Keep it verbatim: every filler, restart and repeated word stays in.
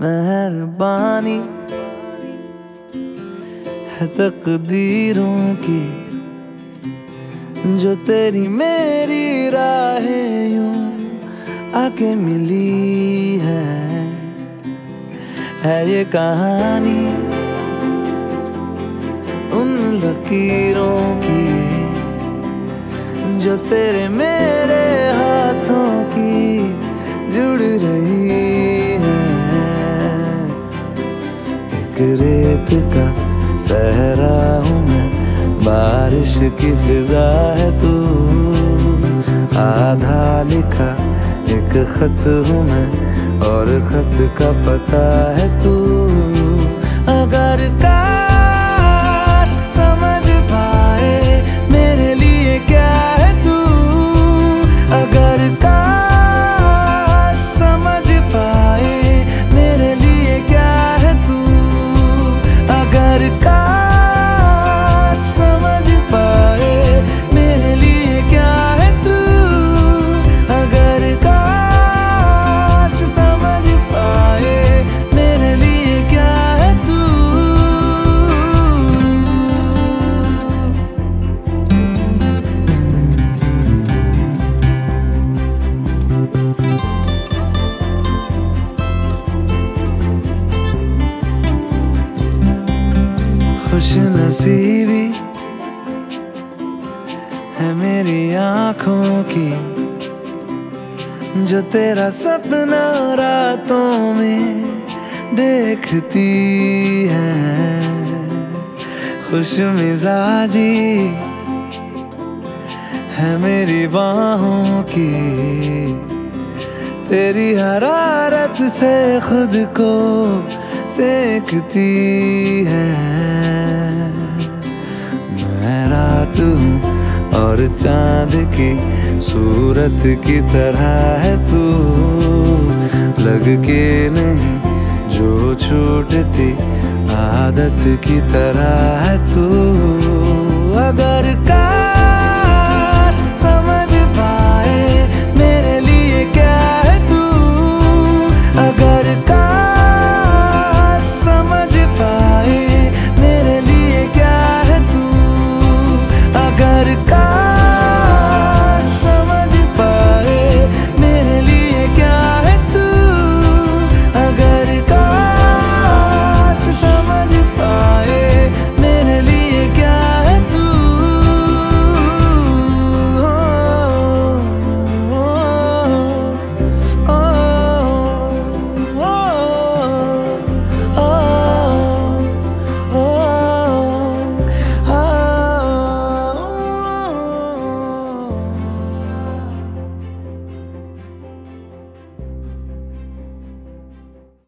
मेहरबानी है तकदीरों की, जो तेरी मेरी राहें यूं आके मिली है। है ये कहानी उन लकीरों की, जो तेरे मेरे हाथों की जुड़ रही है। एक रेत का सहरा हूँ मैं, बारिश की फिजा है तू, आधा लिखा एक खत हूँ मैं, और खत का पता है तू। अगर काश समझ पाए मेरे लिए क्या है तू, अगर काश समझ पाए मेरे लिए क्या है तू, अगर काश समझ पाए मेरे लिए क्या है तू, अगर काश समझ पाए मेरे लिए क्या है तू। खुश नसीबी है मेरी आँखों की, जो तेरा सपना रातों में देखती है। खुश मिजाजी है मेरी बाहों की, तेरी हरारत से खुद को सेकती है। मैं रात हूँ और चांद की सूरत की तरह है तू, लग के नहीं जो छूटती आदत की तरह है तू। अगर का